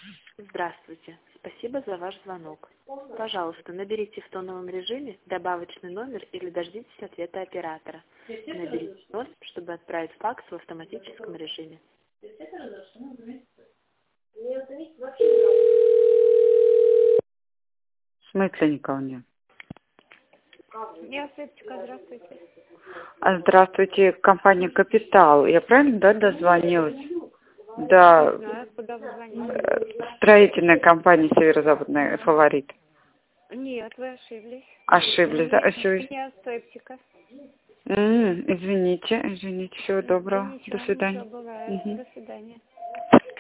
Здравствуйте. Спасибо за ваш звонок. Пожалуйста, наберите в тоновом режиме добавочный номер или дождитесь ответа оператора. Наберите 0, чтобы отправить факс в автоматическом режиме. В смысле никого нет? Я Светочка, здравствуйте. Здравствуйте, компания «Капитал». Я правильно, да, дозвонилась? Да, Не знаю, куда вы звоните. строительная компания «Северо-Западная Фаворит». Нет, вы ошиблись. Ошиблись, да? Я Светочка. Извините, всего доброго. Да ничего, До свидания. ничего, бывает. До свидания.